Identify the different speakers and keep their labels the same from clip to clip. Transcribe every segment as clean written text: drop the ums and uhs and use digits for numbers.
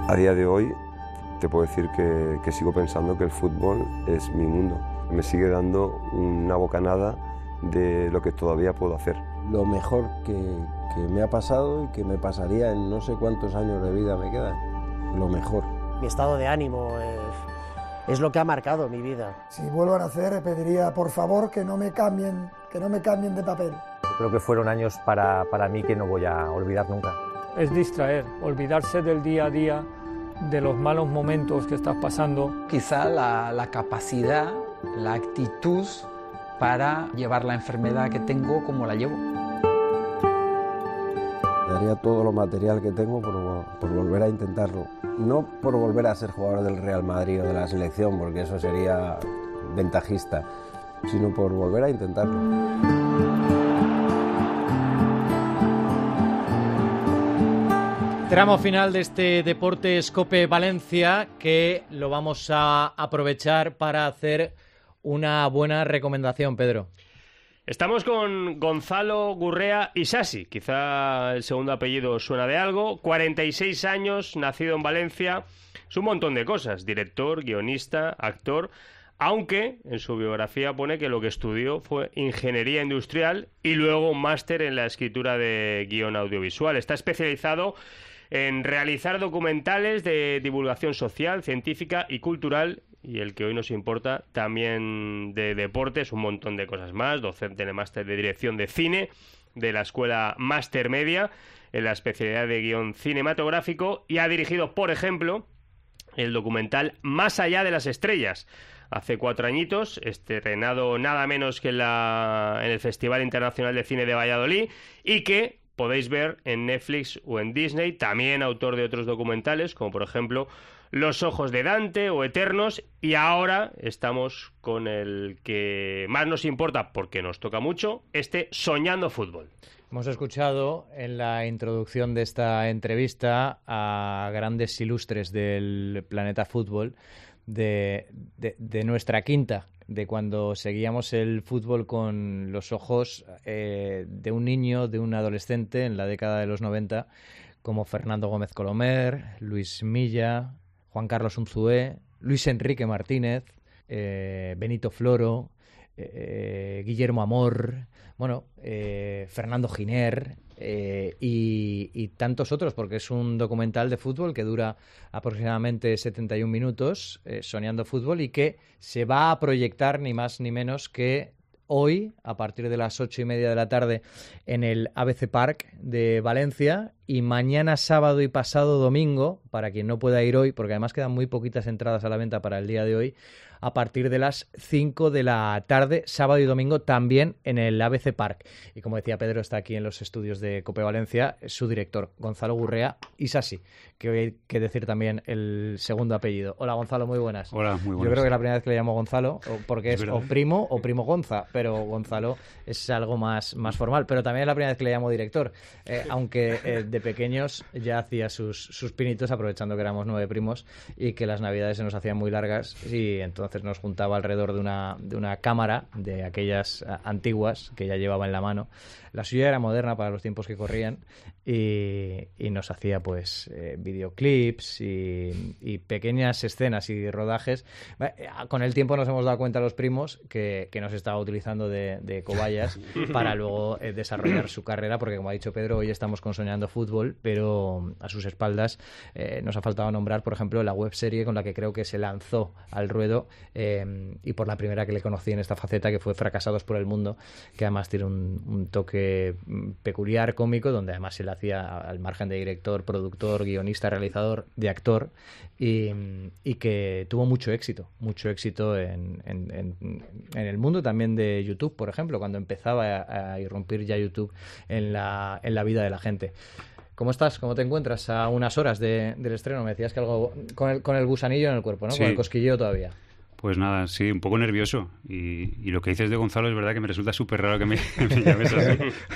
Speaker 1: A día de hoy te puedo decir que sigo pensando que el fútbol es mi mundo. Me sigue dando una bocanada de lo que todavía puedo hacer.
Speaker 2: Lo mejor que me ha pasado y que me pasaría en no sé cuántos años de vida me quedan. Lo mejor.
Speaker 3: Mi estado de ánimo es lo que ha marcado mi vida.
Speaker 4: Si vuelvo a nacer, pediría por favor que no me cambien de papel.
Speaker 5: Yo creo que fueron años para mí que no voy a olvidar nunca.
Speaker 6: Es distraer, olvidarse del día a día, de los malos momentos que estás pasando.
Speaker 7: Quizá la capacidad, la actitud para llevar la enfermedad que tengo como la llevo.
Speaker 2: Daría todo lo material que tengo por volver a intentarlo. No por volver a ser jugador del Real Madrid o de la selección, porque eso sería ventajista, sino por volver a intentarlo.
Speaker 8: Tramo final de este Deportes COPE Valencia, que lo vamos a aprovechar para hacer una buena recomendación, Pedro.
Speaker 9: Estamos con Gonzalo Gurrea Isasi, quizá el segundo apellido suena de algo, 46 años, nacido en Valencia, es un montón de cosas, director, guionista, actor, aunque en su biografía pone que lo que estudió fue ingeniería industrial y luego un máster en la escritura de guión audiovisual. Está especializado en realizar documentales de divulgación social, científica y cultural, y el que hoy nos importa también de deportes, un montón de cosas más, docente en el máster de dirección de cine de la escuela Máster Media, en la especialidad de guión cinematográfico, y ha dirigido, por ejemplo, el documental Más allá de las estrellas, hace 4 añitos, estrenado nada menos que en el Festival Internacional de Cine de Valladolid, y que podéis ver en Netflix o en Disney, también autor de otros documentales, como por ejemplo Los ojos de Dante o Eternos, y ahora estamos con el que más nos importa, porque nos toca mucho, Soñando Fútbol.
Speaker 8: Hemos escuchado en la introducción de esta entrevista a grandes ilustres del planeta fútbol, de nuestra quinta, de cuando seguíamos el fútbol con los ojos de un niño, de un adolescente en la década de los 90, como Fernando Gómez Colomer, Luis Milla, Juan Carlos Unzué, Luis Enrique Martínez, Benito Floro, Guillermo Amor, Fernando Giner y tantos otros, porque es un documental de fútbol que dura aproximadamente 71 minutos, Soñando Fútbol, y que se va a proyectar ni más ni menos que hoy, a partir de las 8:30 de la tarde, en el ABC Park de Valencia, y mañana sábado y pasado domingo, para quien no pueda ir hoy, porque además quedan muy poquitas entradas a la venta para el día de hoy, a partir de las 5 de la tarde, sábado y domingo, también en el ABC Park. Y como decía Pedro, está aquí en los estudios de COPE Valencia su director, Gonzalo Gurrea Isasi, que hoy hay que decir también el segundo apellido. Hola, Gonzalo, muy buenas.
Speaker 10: Hola, muy buenas.
Speaker 8: Yo creo que es la primera vez que le llamo Gonzalo, porque es o primo Gonza, pero Gonzalo es algo más formal. Pero también es la primera vez que le llamo director, aunque de pequeños ya hacía sus pinitos, aprovechando que éramos 9 primos y que las navidades se nos hacían muy largas, y entonces nos juntaba alrededor de una cámara de aquellas antiguas que ya llevaba en la mano. La suya era moderna para los tiempos que corrían, y nos hacía pues videoclips y pequeñas escenas y rodajes. Con el tiempo nos hemos dado cuenta los primos que nos estaba utilizando de cobayas para luego desarrollar su carrera, porque como ha dicho Pedro, hoy estamos con Soñando Fútbol, pero a sus espaldas nos ha faltado nombrar, por ejemplo, la webserie con la que creo que se lanzó al ruedo, y por la primera que le conocí en esta faceta, que fue Fracasados por el Mundo, que además tiene un toque peculiar, cómico, donde además él hacía, al margen de director, productor, guionista, realizador, de actor, y que tuvo mucho éxito en el mundo también de YouTube, por ejemplo, cuando empezaba a irrumpir ya YouTube en la vida de la gente. ¿Cómo estás? ¿Cómo te encuentras a unas horas del estreno? Me decías que algo con el gusanillo en el cuerpo, ¿no? Sí. Con el cosquilleo todavía.
Speaker 10: Pues nada, sí, un poco nervioso. Y lo que dices de Gonzalo es verdad que me resulta súper raro que me llames así.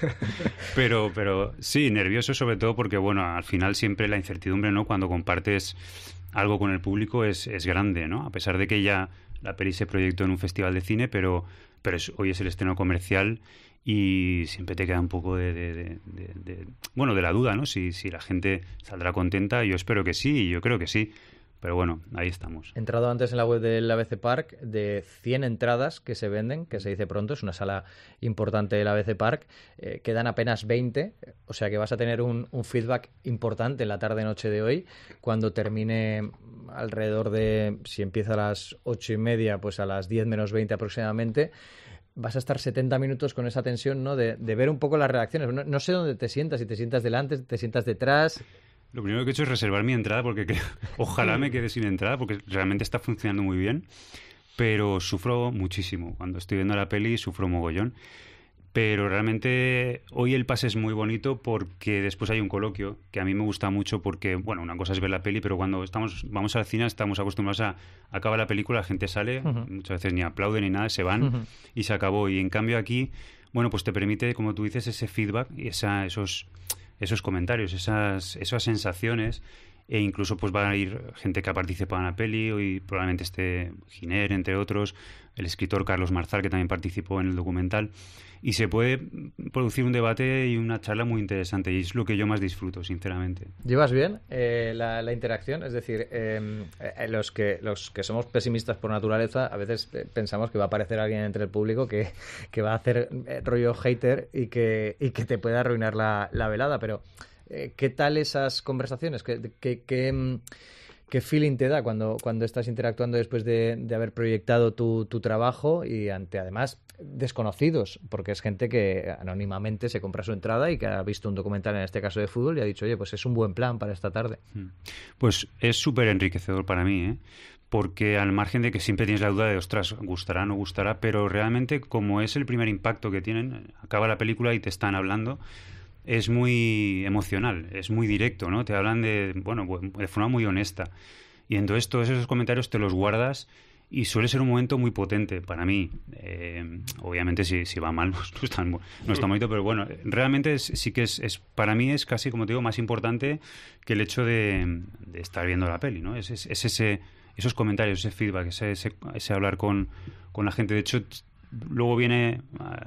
Speaker 10: Pero sí, nervioso sobre todo porque, bueno, al final siempre la incertidumbre, ¿no? Cuando compartes algo con el público es grande, ¿no? A pesar de que ya la peli se proyectó en un festival de cine, pero hoy es el estreno comercial y siempre te queda un poco de la duda, ¿no? Si la gente saldrá contenta. Yo espero que sí, y yo creo que sí. Pero bueno, ahí estamos.
Speaker 8: He entrado antes en la web del ABC Park, de 100 entradas que se venden, que se dice pronto, es una sala importante del ABC Park, quedan apenas 20, o sea que vas a tener un feedback importante en la tarde-noche de hoy, cuando termine alrededor de, si empieza a las 8:30, pues a las 10 menos 20 aproximadamente. Vas a estar 70 minutos con esa tensión, ¿no? De ver un poco las reacciones. No sé dónde te sientas, si te sientas delante, te sientas detrás.
Speaker 10: Lo primero que he hecho es reservar mi entrada porque ojalá me quede sin entrada porque realmente está funcionando muy bien, pero sufro muchísimo. Cuando estoy viendo la peli sufro mogollón. Pero realmente hoy el pase es muy bonito porque después hay un coloquio que a mí me gusta mucho porque, bueno, una cosa es ver la peli, pero cuando vamos al cine estamos acostumbrados a acaba la película, la gente sale, muchas veces ni aplauden ni nada, se van y se acabó. Y en cambio aquí, bueno, pues te permite, como tú dices, ese feedback y esos comentarios, esas sensaciones, e incluso pues va a ir gente que ha participado en la peli, hoy probablemente esté Giner, entre otros, el escritor Carlos Marzal, que también participó en el documental, y se puede producir un debate y una charla muy interesante, y es lo que yo más disfruto, sinceramente.
Speaker 8: ¿Llevas bien la interacción? Es decir, los que somos pesimistas por naturaleza, a veces pensamos que va a aparecer alguien entre el público que va a hacer rollo hater y que te puede arruinar la velada, pero ¿qué tal esas conversaciones? ¿Qué feeling te da cuando estás interactuando después de haber proyectado tu trabajo y ante, además, desconocidos? Porque es gente que anónimamente se compra su entrada y que ha visto un documental, en este caso de fútbol, y ha dicho, oye, pues es un buen plan para esta tarde.
Speaker 10: Pues es súper enriquecedor para mí, ¿eh? Porque al margen de que siempre tienes la duda de, ostras, gustará, no gustará, pero realmente como es el primer impacto que tienen, acaba la película y te están hablando, es muy emocional, es muy directo, ¿no? Te hablan de forma muy honesta. Y entonces todos esos comentarios te los guardas y suele ser un momento muy potente para mí. Obviamente si va mal no está bonito, pero bueno, realmente sí que es para mí es casi, como te digo, más importante que el hecho de estar viendo la peli, ¿no? Es esos comentarios, ese feedback, ese hablar con la gente. De hecho, luego viene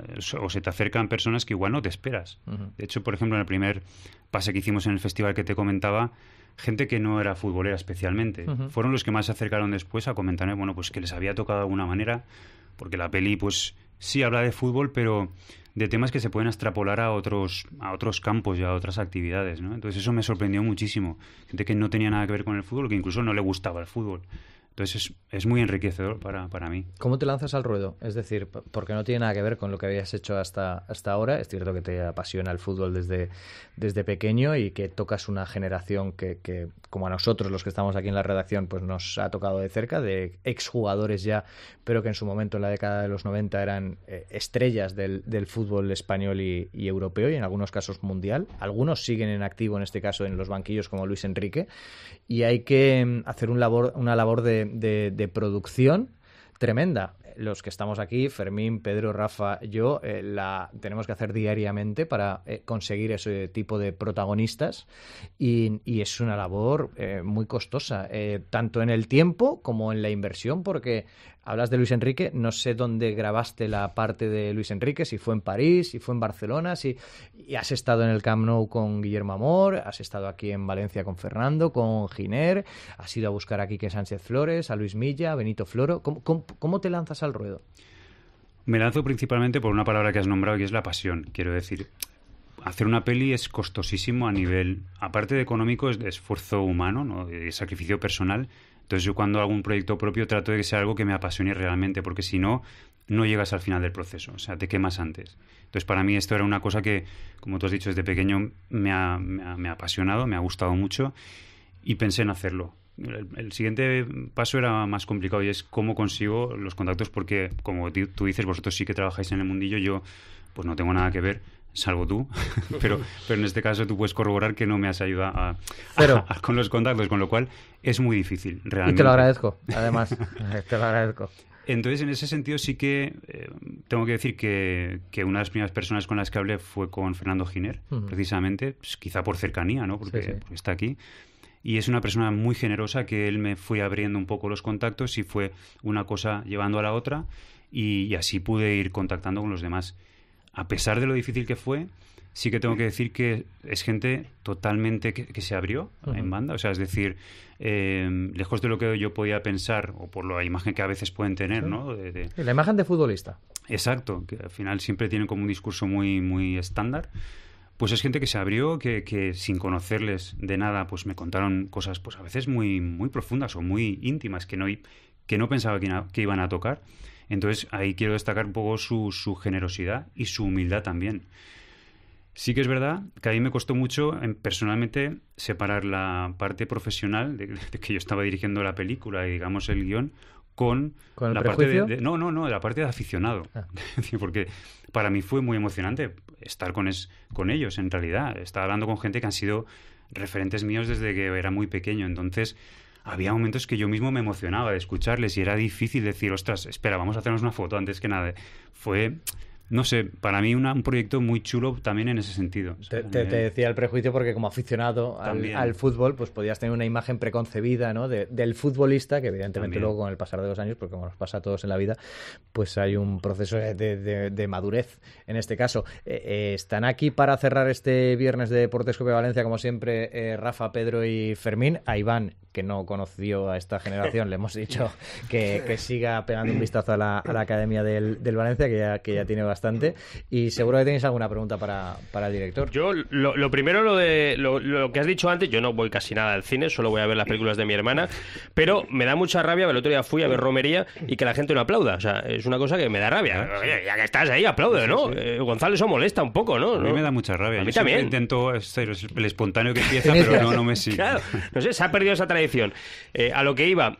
Speaker 10: o se te acercan personas que igual no te esperas. De hecho, por ejemplo, en el primer pase que hicimos en el festival que te comentaba, gente que no era futbolera especialmente, fueron los que más se acercaron después a comentarme, bueno, pues que les había tocado de alguna manera, porque la peli, pues sí habla de fútbol, pero de temas que se pueden extrapolar a otros campos y a otras actividades, ¿no? Entonces eso me sorprendió muchísimo. Gente que no tenía nada que ver con el fútbol, que incluso no le gustaba el fútbol. Entonces es muy enriquecedor para mí.
Speaker 8: ¿Cómo te lanzas al ruedo? Es decir, porque no tiene nada que ver con lo que habías hecho hasta ahora. Es cierto que te apasiona el fútbol desde pequeño y que tocas una generación que, como a nosotros, los que estamos aquí en la redacción, pues nos ha tocado de cerca, de exjugadores ya, pero que en su momento, en la década de los 90, eran estrellas del fútbol español y europeo, y en algunos casos mundial. Algunos siguen en activo, en este caso, en los banquillos, como Luis Enrique, y hay que hacer una labor de producción tremenda. Los que estamos aquí, Fermín, Pedro, Rafa, yo, la tenemos que hacer diariamente para conseguir ese tipo de protagonistas, y es una labor muy costosa, tanto en el tiempo como en la inversión, porque hablas de Luis Enrique, no sé dónde grabaste la parte de Luis Enrique, si fue en París, si fue en Barcelona, y has estado en el Camp Nou con Guillermo Amor, has estado aquí en Valencia con Fernando, con Giner, has ido a buscar a Quique Sánchez Flores, a Luis Milla, a Benito Floro. ¿Cómo te lanzas al ruedo?
Speaker 10: Me lanzo principalmente por una palabra que has nombrado, que es la pasión. Quiero decir, hacer una peli es costosísimo a nivel, aparte de económico, es de esfuerzo humano, ¿no? De sacrificio personal. Entonces yo cuando hago un proyecto propio trato de que sea algo que me apasione realmente, porque si no, no llegas al final del proceso, o sea, te quemas antes. Entonces para mí esto era una cosa que, como tú has dicho, desde pequeño me ha apasionado, me ha gustado mucho, y pensé en hacerlo. El siguiente paso era más complicado, y es cómo consigo los contactos, porque como tú dices, vosotros sí que trabajáis en el mundillo, yo pues no tengo nada que ver, salvo tú, pero en este caso tú puedes corroborar que no me has ayudado con los contactos, con lo cual es muy difícil realmente.
Speaker 8: Y te lo agradezco, además, te lo agradezco.
Speaker 10: Entonces, en ese sentido sí que tengo que decir que una de las primeras personas con las que hablé fue con Fernando Giner, precisamente, pues, quizá por cercanía, ¿no? Porque está aquí. Y es una persona muy generosa, que él me fue abriendo un poco los contactos y fue una cosa llevando a la otra, y así pude ir contactando con los demás. a pesar de lo difícil que fue, sí que tengo que decir que es gente totalmente que se abrió en banda. O sea, es decir, lejos de lo que yo podía pensar, o por la imagen que a veces pueden tener, ¿no?
Speaker 8: La imagen de futbolista.
Speaker 10: Exacto, que al final siempre tienen como un discurso muy, muy estándar. Pues es gente que se abrió, que sin conocerles de nada, pues me contaron cosas, pues a veces muy, muy profundas o muy íntimas que no pensaba que iban a tocar. Entonces ahí quiero destacar un poco su generosidad y su humildad también. Sí que es verdad que a mí me costó mucho personalmente separar la parte profesional de que yo estaba dirigiendo la película y digamos el guión con
Speaker 8: la
Speaker 10: parte
Speaker 8: de
Speaker 10: no, la parte de aficionado. Porque para mí fue muy emocionante estar con ellos, en realidad. Estaba hablando con gente que han sido referentes míos desde que era muy pequeño. Entonces, había momentos que yo mismo me emocionaba de escucharles y era difícil decir, ostras, espera, vamos a hacernos una foto antes que nada. Fue... No sé, para mí un proyecto muy chulo también en ese sentido.
Speaker 8: Te decía el prejuicio porque como aficionado al fútbol, pues podías tener una imagen preconcebida, ¿no? del futbolista, que evidentemente también. Luego con el pasar de los años, porque como nos pasa a todos en la vida, pues hay un proceso de madurez en este caso. Están aquí para cerrar este viernes de Deportes Cope Valencia, como siempre, Rafa, Pedro y Fermín. A Iván, que no conoció a esta generación, le hemos dicho que siga pegando un vistazo a la Academia del Valencia, que ya tiene bastante. Y seguro que tenéis alguna pregunta para el director.
Speaker 9: Yo, lo primero, lo que has dicho antes, yo no voy casi nada al cine, solo voy a ver las películas de mi hermana, pero me da mucha rabia, el otro día fui a ver Romería y que la gente no aplauda. O sea, es una cosa que me da rabia. Oye, ya que estás ahí, aplaude, ¿no? Sí. Gonzalo, eso molesta un poco, ¿no?
Speaker 10: A mí me da mucha rabia.
Speaker 9: A mí
Speaker 10: yo
Speaker 9: también.
Speaker 10: Intento ser el espontáneo que empieza, pero no me sigue.
Speaker 9: Claro, no sé, se ha perdido esa tradición. A lo que iba...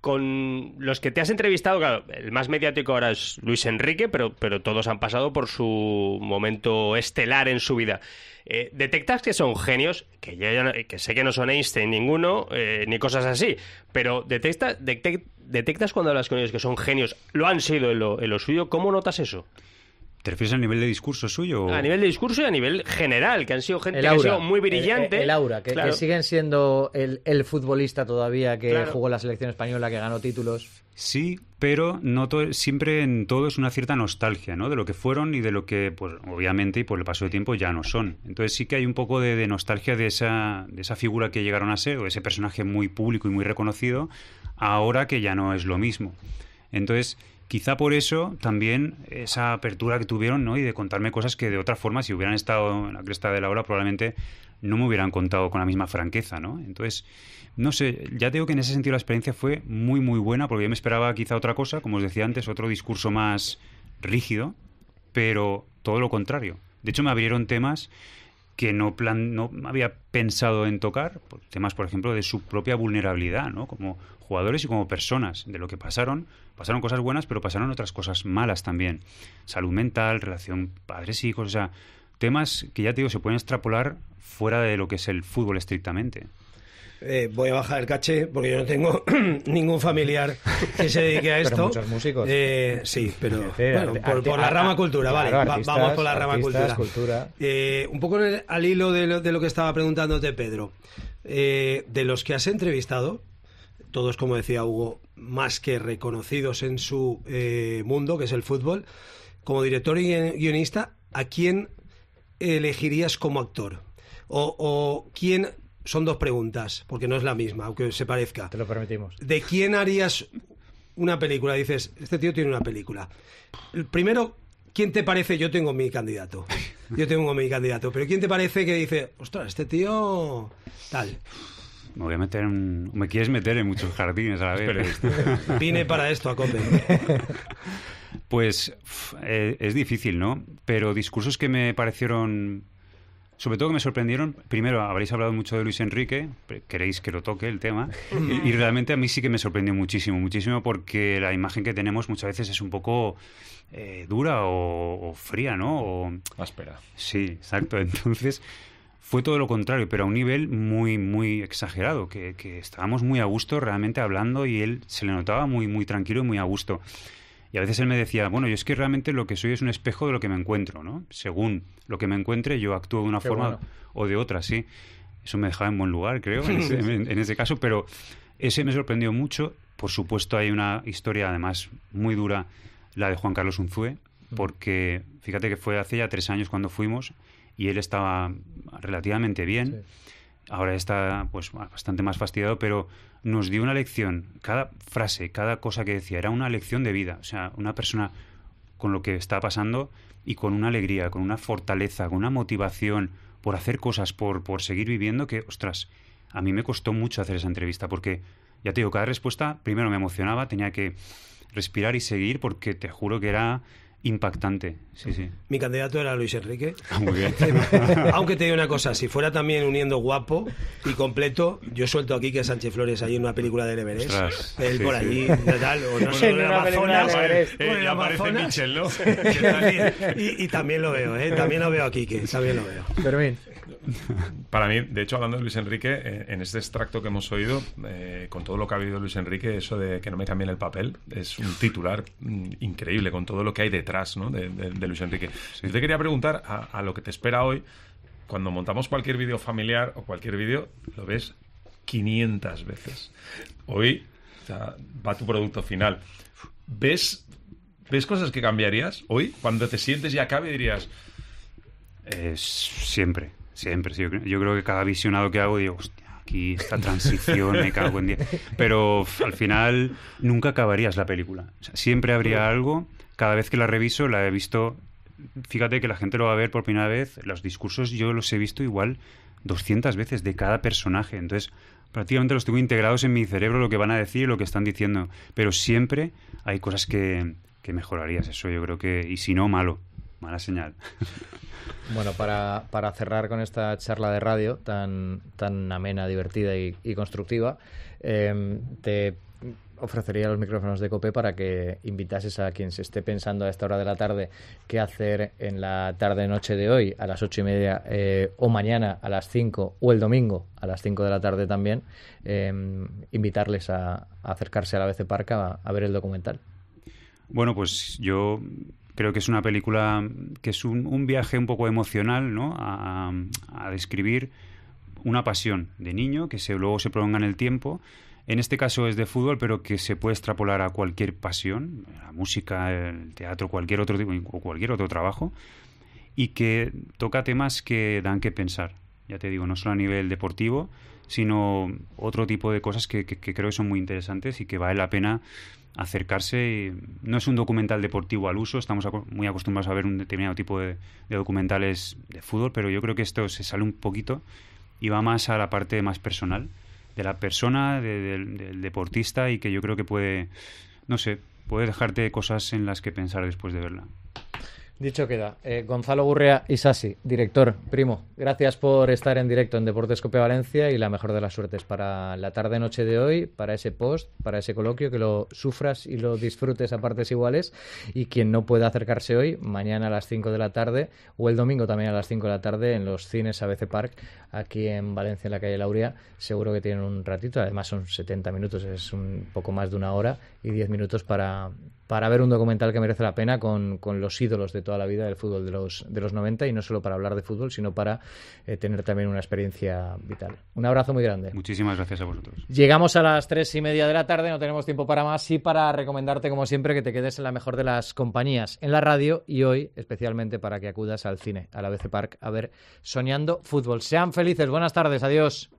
Speaker 9: Con los que te has entrevistado, claro, el más mediático ahora es Luis Enrique, pero todos han pasado por su momento estelar en su vida. ¿Detectas que son genios? Que sé que no son Einstein ninguno, ni cosas así, pero ¿detectas cuando hablas con ellos que son genios? ¿Lo han sido en lo suyo? ¿Cómo notas eso?
Speaker 10: ¿Te refieres al nivel de discurso suyo?
Speaker 9: A nivel de discurso y a nivel general, que han sido gente que ha sido muy brillante.
Speaker 8: El aura, que siguen siendo el futbolista todavía que jugó en la selección española, que ganó títulos.
Speaker 10: Sí, pero no siempre en todo es una cierta nostalgia, ¿no? De lo que fueron y de lo que, pues obviamente, y por el paso del tiempo ya no son. Entonces sí que hay un poco de nostalgia de esa figura que llegaron a ser, o ese personaje muy público y muy reconocido, ahora que ya no es lo mismo. Entonces... Quizá por eso también esa apertura que tuvieron, ¿no? Y de contarme cosas que de otra forma, si hubieran estado en la cresta de la ola, probablemente no me hubieran contado con la misma franqueza, ¿no? Entonces, no sé, ya te digo que en ese sentido la experiencia fue muy, muy buena, porque yo me esperaba quizá otra cosa, como os decía antes, otro discurso más rígido, pero todo lo contrario. De hecho, me abrieron temas que no había pensado en tocar, temas, por ejemplo, de su propia vulnerabilidad, ¿no? Como jugadores y como personas, de lo que pasaron cosas buenas, pero pasaron otras cosas malas también. Salud mental, relación padres-hijos, o sea, temas que ya te digo, se pueden extrapolar fuera de lo que es el fútbol estrictamente.
Speaker 11: Voy a bajar el caché porque yo no tengo ningún familiar que se dedique a esto.
Speaker 8: Pero muchos músicos.
Speaker 11: Sí, pero bueno, por la rama cultura, vale. Vamos por la rama cultura. Un poco al hilo de lo que estaba preguntándote, Pedro. De los que has entrevistado, todos, como decía Hugo, más que reconocidos en su mundo, que es el fútbol, como director y guionista, ¿a quién elegirías como actor? O quién... Son dos preguntas, porque no es la misma, aunque se parezca.
Speaker 8: Te lo permitimos.
Speaker 11: ¿De quién harías una película? Dices, este tío tiene una película. Primero, ¿quién te parece? Yo tengo mi candidato. Pero ¿quién te parece que dice, ostras, este tío... tal?
Speaker 10: Me voy a meter me quieres meter en muchos jardines a la vez.
Speaker 11: Vine para esto, a Cope.
Speaker 10: Pues es difícil, ¿no? Pero discursos que me parecieron... Sobre todo que me sorprendieron, primero habréis hablado mucho de Luis Enrique, queréis que lo toque el tema, y realmente a mí sí que me sorprendió muchísimo, porque la imagen que tenemos muchas veces es un poco dura o fría, ¿no? O
Speaker 12: áspera.
Speaker 10: Sí, exacto. Entonces fue todo lo contrario, pero a un nivel muy, muy exagerado, que estábamos muy a gusto realmente hablando y él se le notaba muy, muy tranquilo y muy a gusto. Y a veces él me decía, bueno, yo es que realmente lo que soy es un espejo de lo que me encuentro, ¿no? Según lo que me encuentre, yo actúo de una forma o de otra, sí. Eso me dejaba en buen lugar, creo, en ese caso, pero ese me sorprendió mucho. Por supuesto, hay una historia, además, muy dura, la de Juan Carlos Unzué, porque fíjate que fue hace ya 3 años cuando fuimos y él estaba relativamente bien. Sí. Ahora está pues bastante más fastidiado, pero nos dio una lección. Cada frase, cada cosa que decía era una lección de vida. O sea, una persona con lo que está pasando y con una alegría, con una fortaleza, con una motivación por hacer cosas, por seguir viviendo, que, ostras, a mí me costó mucho hacer esa entrevista porque, ya te digo, cada respuesta primero me emocionaba, tenía que respirar y seguir porque te juro que era impactante. Sí, sí.
Speaker 11: Mi candidato era Luis Enrique.
Speaker 10: Muy bien.
Speaker 11: Aunque te digo una cosa, si fuera también uniendo guapo y completo, yo suelto aquí que Sánchez Flores ahí en una película del Everest.
Speaker 10: Ostras,
Speaker 11: él
Speaker 10: sí,
Speaker 11: por
Speaker 10: sí.
Speaker 11: allí, tal, o no sé, en el Amazonas.
Speaker 9: Ya aparece Michel, ¿no?
Speaker 11: Y también lo veo, también lo veo a Quique, también lo veo.
Speaker 8: Fermín.
Speaker 12: Para mí, de hecho, hablando de Luis Enrique, en este extracto que hemos oído, con todo lo que ha vivido Luis Enrique, eso de que no me cambien el papel, es un titular increíble con todo lo que hay detrás, ¿no? de Luis Enrique. Yo te quería preguntar a lo que te espera hoy, cuando montamos cualquier vídeo familiar o cualquier vídeo, lo ves 500 veces. Hoy va tu producto final. ¿Ves cosas que cambiarías hoy? Cuando te sientes y acabe dirías...
Speaker 10: Siempre. Sí, yo creo que cada visionado que hago digo, hostia, aquí esta transición, me cago en 10. Pero al final nunca acabarías la película. O sea, siempre habría algo. Cada vez que la reviso, la he visto... Fíjate que la gente lo va a ver por primera vez. Los discursos yo los he visto igual 200 veces de cada personaje. Entonces, prácticamente los tengo integrados en mi cerebro, lo que van a decir y lo que están diciendo. Pero siempre hay cosas que mejorarías. Eso yo creo que... Y si no, mala señal.
Speaker 8: Bueno, para cerrar con esta charla de radio tan amena, divertida y constructiva, te ofrecería los micrófonos de COPE para que invitases a quien se esté pensando a esta hora de la tarde qué hacer en la tarde-noche de hoy a las 8:30 o mañana a las 5 o el domingo a las 5 de la tarde también, invitarles a acercarse a la ABC Park a ver el documental.
Speaker 10: Bueno, pues yo... Creo que es una película que es un viaje un poco emocional, ¿no? A describir una pasión de niño que luego se prolonga en el tiempo. En este caso es de fútbol, pero que se puede extrapolar a cualquier pasión, la música, el teatro, cualquier otro tipo o cualquier otro trabajo, y que toca temas que dan que pensar. Ya te digo, no solo a nivel deportivo, sino otro tipo de cosas que creo que son muy interesantes y que vale la pena acercarse. No es un documental deportivo al uso, estamos muy acostumbrados a ver un determinado tipo de documentales de fútbol, pero yo creo que esto se sale un poquito y va más a la parte más personal de la persona, del deportista, y que yo creo que puede dejarte cosas en las que pensar después de verla.
Speaker 8: Dicho queda. Gonzalo Gurrea Isasi, director, primo, gracias por estar en directo en Deportes COPE Valencia y la mejor de las suertes para la tarde-noche de hoy, para ese post, para ese coloquio, que lo sufras y lo disfrutes a partes iguales, y quien no pueda acercarse hoy, mañana a las 5 de la tarde o el domingo también a las 5 de la tarde en los cines ABC Park, aquí en Valencia, en la calle Lauria, seguro que tienen un ratito, además son 70 minutos, es un poco más de una hora y 10 minutos para ver un documental que merece la pena con los ídolos de toda la vida del fútbol de los 90, y no solo para hablar de fútbol, sino para tener también una experiencia vital. Un abrazo muy grande.
Speaker 10: Muchísimas gracias a vosotros.
Speaker 8: Llegamos a las 3:30 de la tarde, no tenemos tiempo para más, y para recomendarte, como siempre, que te quedes en la mejor de las compañías, en la radio, y hoy especialmente para que acudas al cine, a la ABC Park, a ver Soñando Fútbol. Sean felices, buenas tardes, adiós.